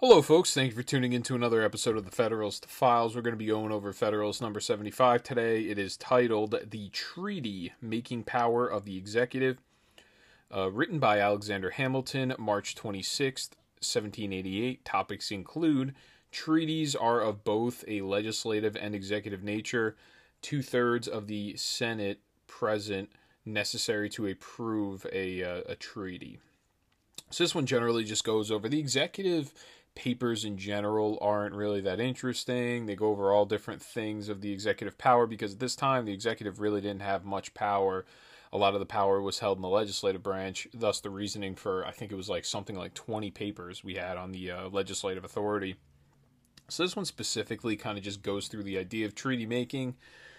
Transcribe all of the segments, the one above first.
Hello, folks. Thank you for tuning in to another episode of the Federalist Files. We're going to be going over Federalist number 75 today. It is titled The Treaty Making Power of the Executive, written by Alexander Hamilton, March 26th, 1788. Topics include treaties are of both a legislative and executive nature, two-thirds of the Senate present necessary to approve a treaty. So this one generally just goes over the executive papers in general aren't really that interesting. They go over all different things of the executive power because at this time the executive really didn't have much power. A lot of the power was held in the legislative branch, thus the reasoning for, I think it was like something like 20 papers we had on the legislative authority. So this one specifically kind of just goes through the idea of treaty making,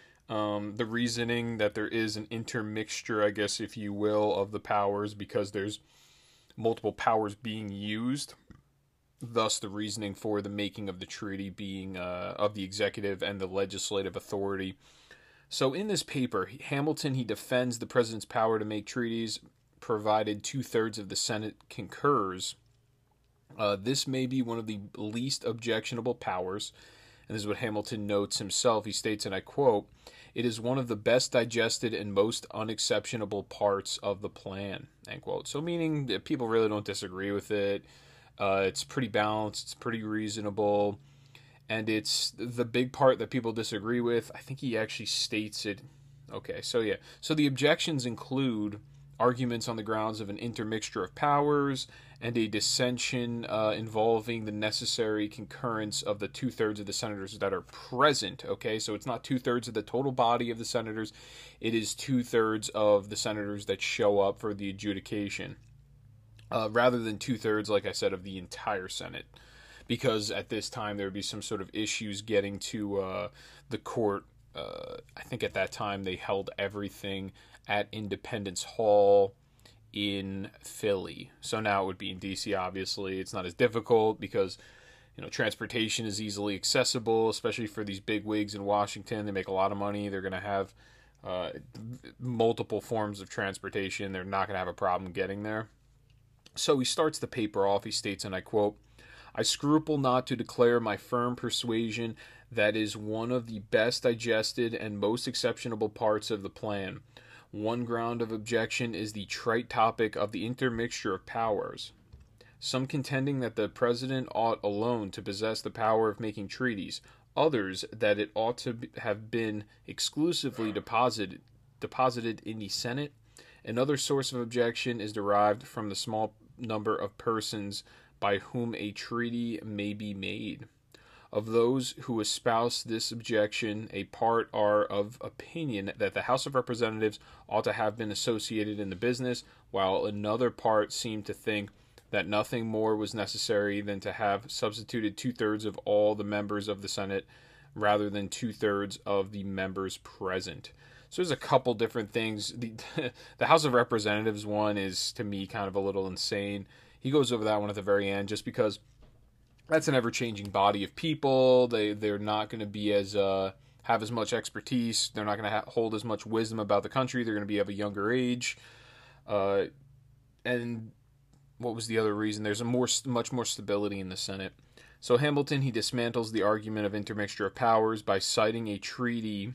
the reasoning that there is an intermixture, I guess, if you will, of the powers because there's multiple powers being used. Thus, the reasoning for the making of the treaty being of the executive and the legislative authority. So in this paper, Hamilton, he defends the president's power to make treaties, provided two-thirds of the Senate concurs. This may be one of the least objectionable powers, and this is what Hamilton notes himself. He states, and I quote, "It is one of the best digested and most unexceptionable parts of the plan," end quote. So meaning that people really don't disagree with it. It's pretty balanced, it's pretty reasonable, and it's the big part that people disagree with. I think he actually states it. Okay, so yeah. So the objections include arguments on the grounds of an intermixture of powers and a dissension involving the necessary concurrence of the two-thirds of the senators that are present. Okay, so it's not two-thirds of the total body of the senators. It is two-thirds of the senators that show up for the adjudication. Rather than two-thirds, like I said, of the entire Senate. Because at this time there would be some sort of issues getting to the court. I think at that time they held everything at Independence Hall in Philly. So now it would be in D.C., obviously. It's not as difficult because, transportation is easily accessible, especially for these big wigs in Washington. They make a lot of money. They're going to have multiple forms of transportation. They're not going to have a problem getting there. So he starts the paper off, he states, and I quote, "I scruple not to declare my firm persuasion that is one of the best digested and most exceptionable parts of the plan. One ground of objection is the trite topic of the intermixture of powers. Some contending that the President ought alone to possess the power of making treaties, others that it ought to have been exclusively deposited in the Senate. Another source of objection is derived from the small number of persons by whom a treaty may be made. Of those who espouse this objection, a part are of opinion that the House of Representatives ought to have been associated in the business, while another part seem to think that nothing more was necessary than to have substituted two-thirds of all the members of the Senate rather than two-thirds of the members present." So there's a couple different things. The House of Representatives one is, to me, kind of a little insane. He goes over that one at the very end just because that's an ever-changing body of people. They're not going to be have as much expertise. They're not going to hold as much wisdom about the country. They're going to be of a younger age. And what was the other reason? There's much more stability in the Senate. So Hamilton, he dismantles the argument of intermixture of powers by citing a treaty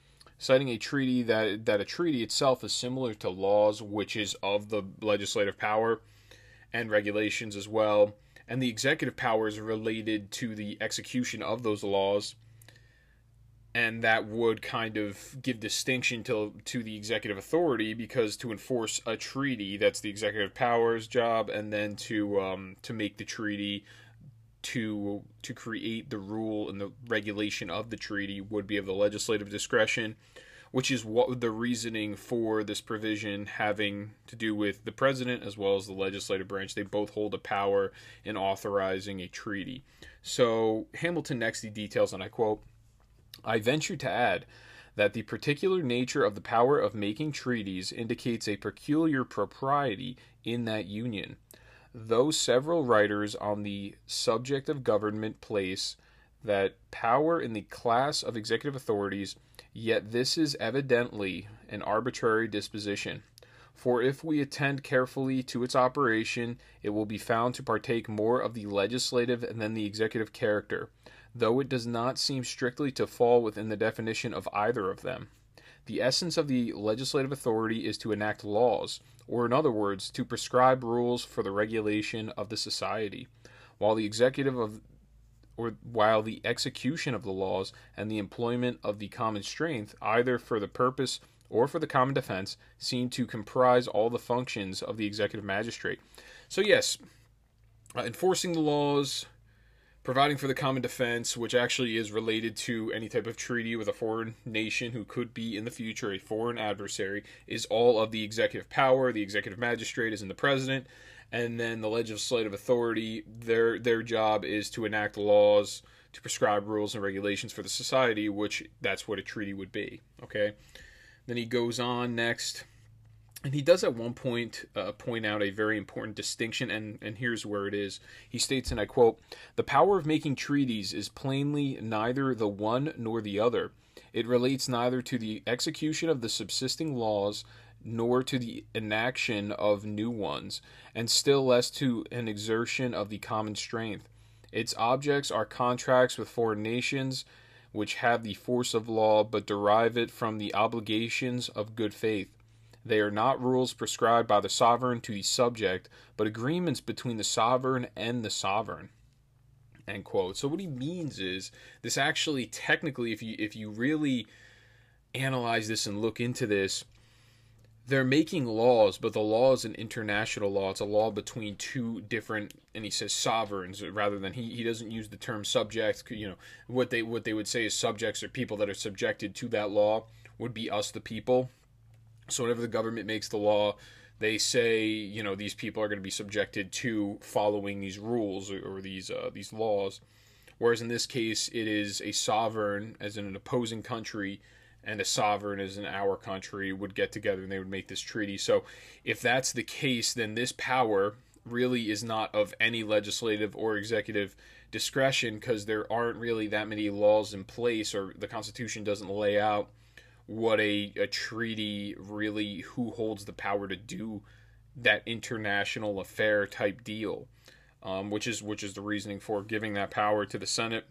that a treaty itself is similar to laws, which is of the legislative power and regulations as well, and the executive power is related to the execution of those laws, and that would kind of give distinction to the executive authority, because to enforce a treaty, that's the executive power's job, and then to make the treaty, to create the rule and the regulation of the treaty would be of the legislative discretion, which is what the reasoning for this provision having to do with the president as well as the legislative branch. They both hold a power in authorizing a treaty. So Hamilton next details, and I quote, "I venture to add that the particular nature of the power of making treaties indicates a peculiar propriety in that union. Though several writers on the subject of government place that power in the class of executive authorities, yet this is evidently an arbitrary disposition. For if we attend carefully to its operation, it will be found to partake more of the legislative than the executive character, though it does not seem strictly to fall within the definition of either of them. The essence of the legislative authority is to enact laws, or in other words, to prescribe rules for the regulation of the society, while the execution of the laws and the employment of the common strength, either for the purpose or for the common defense, seem to comprise all the functions of the executive magistrate. So yes, enforcing the laws, providing for the common defense, which actually is related to any type of treaty with a foreign nation who could be in the future a foreign adversary, is all of the executive power. The executive magistrate is in the president, and then the legislative authority, their job is to enact laws, to prescribe rules and regulations for the society, which that's what a treaty would be. Okay. Then he goes on next, and he does at one point point out a very important distinction, and here's where it is. He states, and I quote, "The power of making treaties is plainly neither the one nor the other. It relates neither to the execution of the subsisting laws nor to the enaction of new ones, and still less to an exertion of the common strength. Its objects are contracts with foreign nations, which have the force of law, but derive it from the obligations of good faith. They are not rules prescribed by the sovereign to the subject, but agreements between the sovereign and the sovereign." End quote. So what he means is, this actually, technically, if you really analyze this and look into this, they're making laws, but the law is an international law. It's a law between two different, and he says sovereigns, rather than, he doesn't use the term subjects. You know, what they would say is subjects, or people that are subjected to that law, would be us, the people. So whenever the government makes the law, they say, you know, these people are going to be subjected to following these rules or these laws. Whereas in this case, it is a sovereign, as in an opposing country, and a sovereign, as in our country, would get together and they would make this treaty. So if that's the case, then this power really is not of any legislative or executive discretion, because there aren't really that many laws in place, or the Constitution doesn't lay out what a treaty really, who holds the power to do that international affair type deal, which is the reasoning for giving that power to the Senate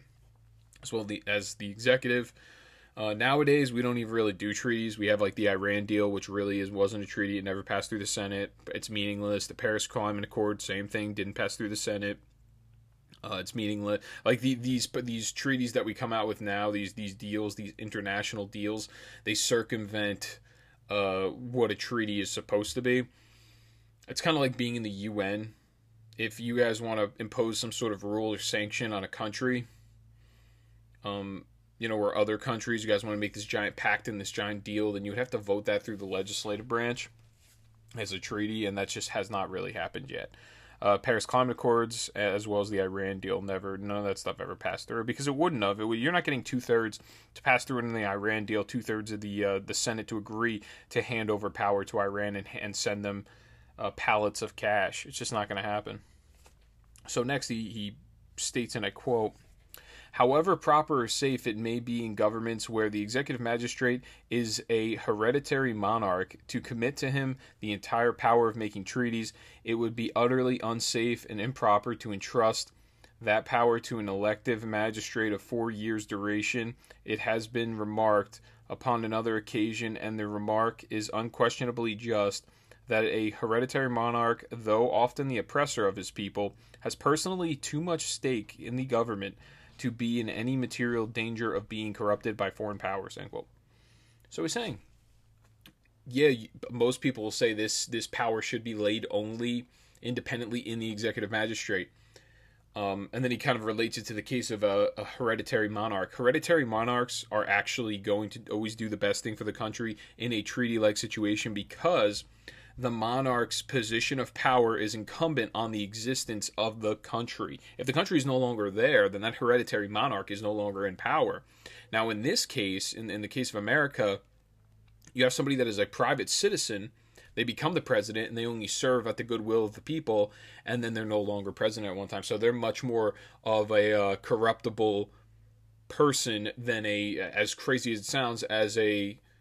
as well as the executive. Nowadays, we don't even really do treaties. We have like the Iran deal, which really wasn't a treaty. It never passed through the Senate. It's meaningless. The Paris Climate Accord, same thing, didn't pass through the Senate. It's meaningless. Like these treaties that we come out with now, these deals, these international deals, they circumvent what a treaty is supposed to be. It's kind of like being in the UN. If you guys want to impose some sort of rule or sanction on a country, you know, or other countries, you guys want to make this giant pact and this giant deal, then you would have to vote that through the legislative branch as a treaty, and that just has not really happened yet. Paris Climate Accords, as well as the Iran deal, none of that stuff ever passed through, because it wouldn't have. You're not getting 2/3 to pass through in the Iran deal, 2/3 of the Senate to agree to hand over power to Iran and send them pallets of cash. It's just not going to happen. So next he states, and I quote, "However proper or safe it may be in governments where the executive magistrate is a hereditary monarch to commit to him the entire power of making treaties, it would be utterly unsafe and improper to entrust that power to an elective magistrate of 4 years' duration. It has been remarked upon another occasion, and the remark is unquestionably just, that a hereditary monarch, though often the oppressor of his people, has personally too much stake in the government to be in any material danger of being corrupted by foreign powers." End quote. So he's saying, yeah, most people will say this power should be laid only independently in the executive magistrate. And then he kind of relates it to the case of a hereditary monarch. Hereditary monarchs are actually going to always do the best thing for the country in a treaty-like situation, because the monarch's position of power is incumbent on the existence of the country. If the country is no longer there, then that hereditary monarch is no longer in power. Now, in this case, in the case of America, you have somebody that is a private citizen. They become the president, and they only serve at the goodwill of the people, and then they're no longer president at one time. So they're much more of a corruptible person than as crazy as it sounds, as a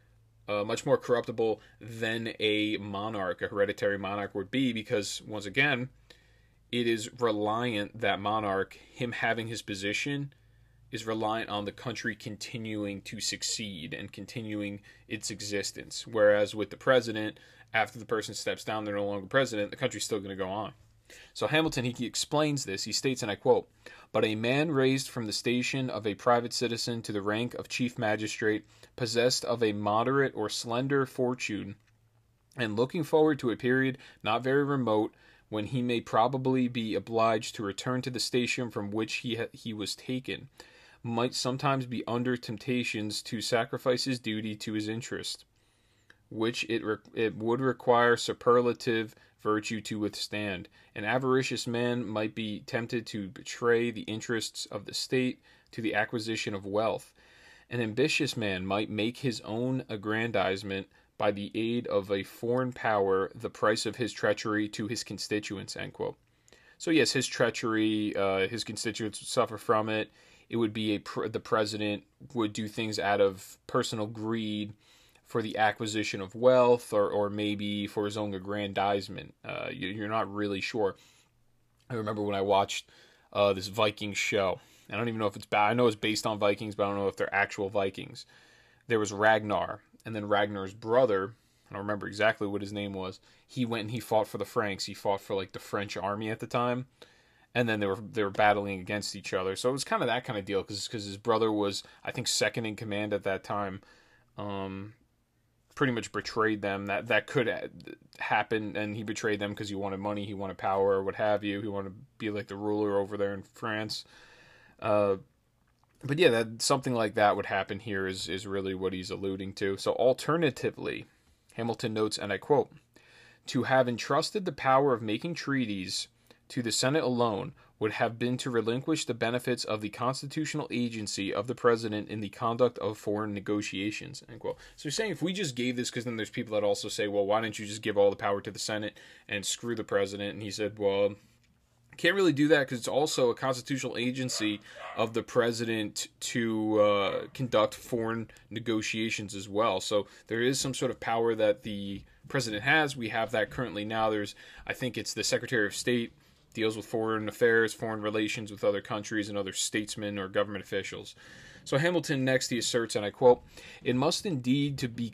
much more corruptible than a monarch, a hereditary monarch would be, because once again, it is reliant, that monarch, him having his position, is reliant on the country continuing to succeed and continuing its existence. Whereas with the president, after the person steps down, they're no longer president, the country's still going to go on. So Hamilton, he explains this. He states, and I quote, "But a man raised from the station of a private citizen to the rank of chief magistrate, possessed of a moderate or slender fortune, and looking forward to a period not very remote, when he may probably be obliged to return to the station from which he was taken, might sometimes be under temptations to sacrifice his duty to his interest, which it would require superlative virtue to withstand. An avaricious man might be tempted to betray the interests of the state to the acquisition of wealth. An ambitious man might make his own aggrandizement by the aid of a foreign power the price of his treachery to his constituents." End quote. So yes, his treachery, his constituents would suffer from it. It would be the president would do things out of personal greed for the acquisition of wealth, or maybe for his own aggrandizement. You're not really sure. I remember when I watched this Vikings show. I don't even know if it's bad. I know it's based on Vikings, but I don't know if they're actual Vikings. There was Ragnar, and then Ragnar's brother, I don't remember exactly what his name was, he went and he fought for the Franks. He fought for like the French army at the time. And then they were battling against each other. So it was kind of that kind of deal, because his brother was, I think, second in command at that time. Pretty much betrayed them. That could happen, and he betrayed them because he wanted money, he wanted power, or what have you. He wanted to be like the ruler over there in France. But yeah, that something like that would happen here is really what he's alluding to. So alternatively, Hamilton notes, and I quote, "To have entrusted the power of making treaties to the Senate alone would have been to relinquish the benefits of the constitutional agency of the president in the conduct of foreign negotiations." End quote. So you're saying if we just gave this, because then there's people that also say, well, why don't you just give all the power to the Senate and screw the president? And he said, well, can't really do that because it's also a constitutional agency of the president to conduct foreign negotiations as well. So there is some sort of power that the president has. We have that currently now. I think it's the Secretary of State deals with foreign affairs, foreign relations with other countries and other statesmen or government officials. So Hamilton next, he asserts, and I quote, It must indeed be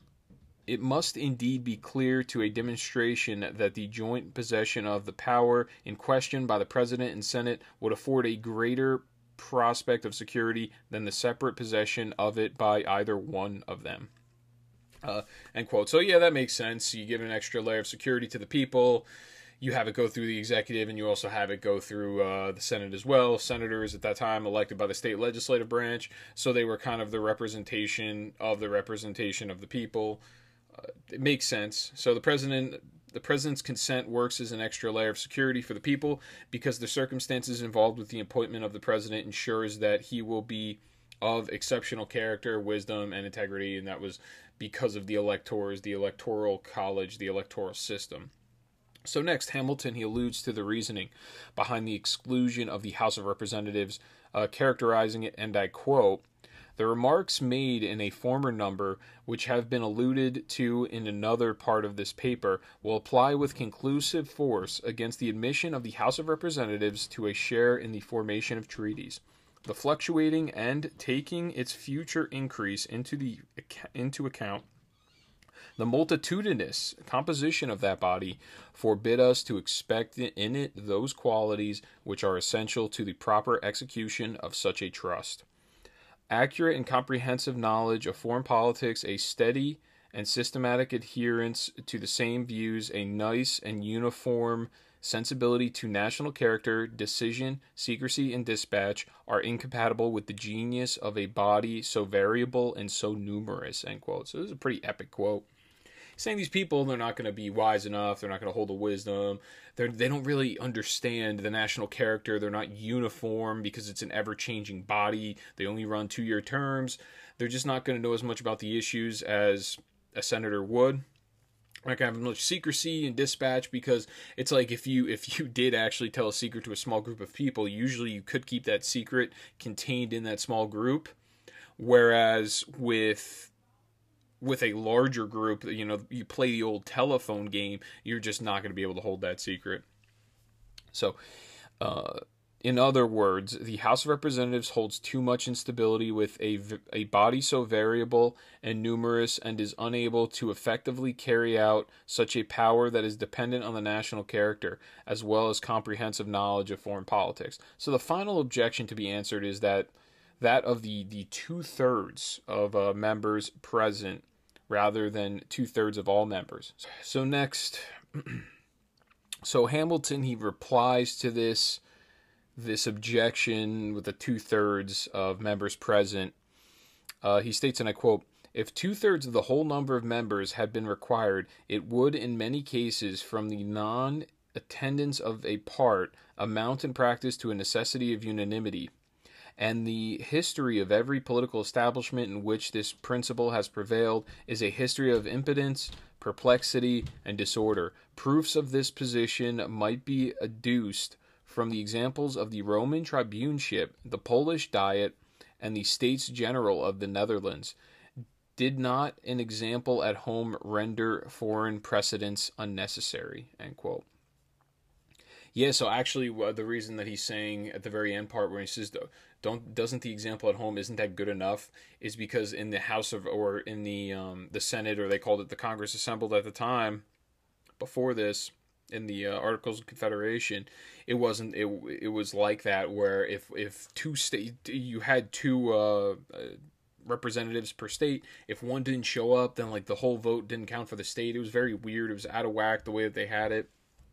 clear to a demonstration that the joint possession of the power in question by the President and Senate would afford a greater prospect of security than the separate possession of it by either one of them." End quote. So yeah, that makes sense. You give an extra layer of security to the people. You have it go through the executive, and you also have it go through the Senate as well. Senators at that time elected by the state legislative branch, so they were kind of the representation of the people. It makes sense. So the president's consent works as an extra layer of security for the people, because the circumstances involved with the appointment of the president ensures that he will be of exceptional character, wisdom, and integrity, and that was because of the electors, the electoral college, the electoral system. So next, Hamilton, he alludes to the reasoning behind the exclusion of the House of Representatives, characterizing it, and I quote, "The remarks made in a former number, which have been alluded to in another part of this paper, will apply with conclusive force against the admission of the House of Representatives to a share in the formation of treaties. The fluctuating and taking its future increase into account, the multitudinous composition of that body forbid us to expect in it those qualities which are essential to the proper execution of such a trust. Accurate and comprehensive knowledge of foreign politics, a steady and systematic adherence to the same views, a nice and uniform sensibility to national character, decision, secrecy, and dispatch are incompatible with the genius of a body so variable and so numerous." End quote. So this is a pretty epic quote. Saying these people, they're not going to be wise enough, they're not going to hold the wisdom, they don't really understand the national character, they're not uniform because it's an ever-changing body, they only run 2-year terms, they're just not going to know as much about the issues as a senator would. They're not going to have much secrecy and dispatch, because it's like if you did actually tell a secret to a small group of people, usually you could keep that secret contained in that small group, whereas with with a larger group, you play the old telephone game, you're just not going to be able to hold that secret. So, in other words, the House of Representatives holds too much instability with a body so variable and numerous and is unable to effectively carry out such a power that is dependent on the national character as well as comprehensive knowledge of foreign politics. So the final objection to be answered is that of the 2/3 of members present rather than 2/3 of all members. So next, so Hamilton, he replies to this objection with the 2/3 of members present. He states, and I quote, "If 2/3 of the whole number of members had been required, it would in many cases from the non-attendance of a part amount in practice to a necessity of unanimity. And the history of every political establishment in which this principle has prevailed is a history of impotence, perplexity, and disorder. Proofs of this position might be adduced from the examples of the Roman tribuneship, the Polish Diet, and the States General of the Netherlands. Did not an example at home render foreign precedents unnecessary?" End quote. Yeah, so actually, the reason that he's saying at the very end part where he says, doesn't the example at home, isn't that good enough, is because in the House of, or in the Senate, or they called it the Congress assembled at the time, before this, in the Articles of Confederation, it wasn't. It was like that, where if you had two representatives per state. If one didn't show up, then like the whole vote didn't count for the state. It was very weird. It was out of whack the way that they had it.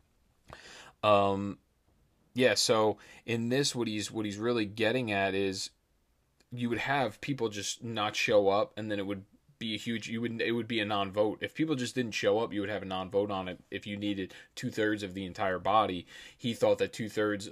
Yeah. So in this, what he's really getting at is you would have people just not show up, and then it would be it would be a non-vote. If people just didn't show up, you would have a non-vote on it if you needed 2/3 of the entire body. He thought that 2/3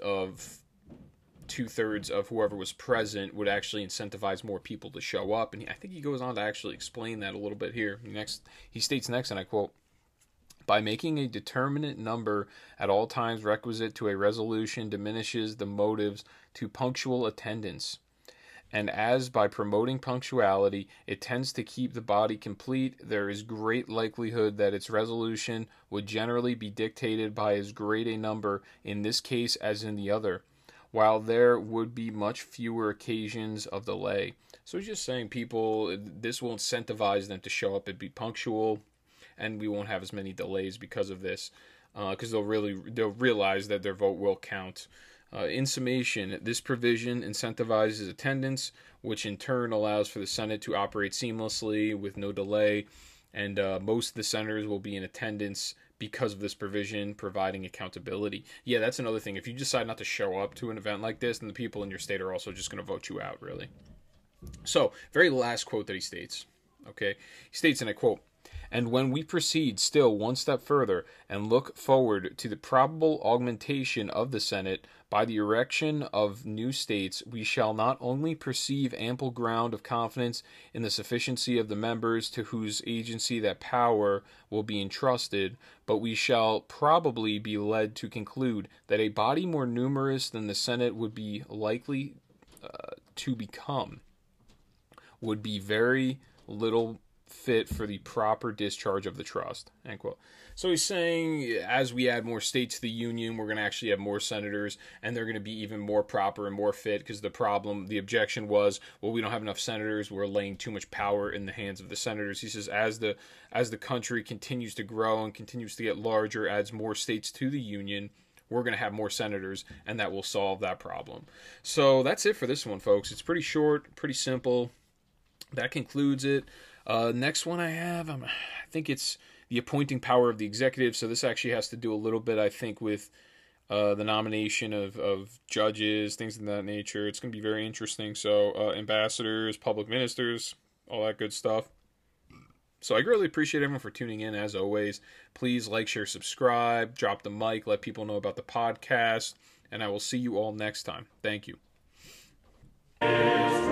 of whoever was present would actually incentivize more people to show up, and I think he goes on to actually explain that a little bit here. He states next, and I quote, "By making a determinate number at all times requisite to a resolution diminishes the motives to punctual attendance. And as by promoting punctuality it tends to keep the body complete, there is great likelihood that its resolution would generally be dictated by as great a number in this case as in the other, while there would be much fewer occasions of delay." So he's just saying this will incentivize them to show up and be punctual, and we won't have as many delays because of this, because they'll realize that their vote will count. In summation, this provision incentivizes attendance, which in turn allows for the Senate to operate seamlessly with no delay, and most of the senators will be in attendance because of this provision, providing accountability. Yeah, that's another thing. If you decide not to show up to an event like this, then the people in your state are also just going to vote you out, really. So, very last quote that he states. Okay, he states, and I quote, "And when we proceed still one step further and look forward to the probable augmentation of the Senate by the erection of new states, we shall not only perceive ample ground of confidence in the sufficiency of the members to whose agency that power will be entrusted, but we shall probably be led to conclude that a body more numerous than the Senate would be likely to become would be very little fit for the proper discharge of the trust." End quote. So he's saying as we add more states to the union, we're going to actually have more senators, and they're going to be even more proper and more fit, because the objection was, well, we don't have enough senators, we're laying too much power in the hands of the senators. He says as the country continues to grow and continues to get larger, adds more states to the union, we're going to have more senators, and that will solve that problem. So that's it for this one, folks. It's pretty short, pretty simple. That concludes it. Next one I have, I think it's the appointing power of the executive. So this actually has to do a little bit, I think, with the nomination of judges, things of that nature. It's going to be very interesting. So ambassadors, public ministers, all that good stuff. So I greatly appreciate everyone for tuning in, as always. Please like, share, subscribe, drop the mic, let people know about the podcast, and I will see you all next time. Thank you.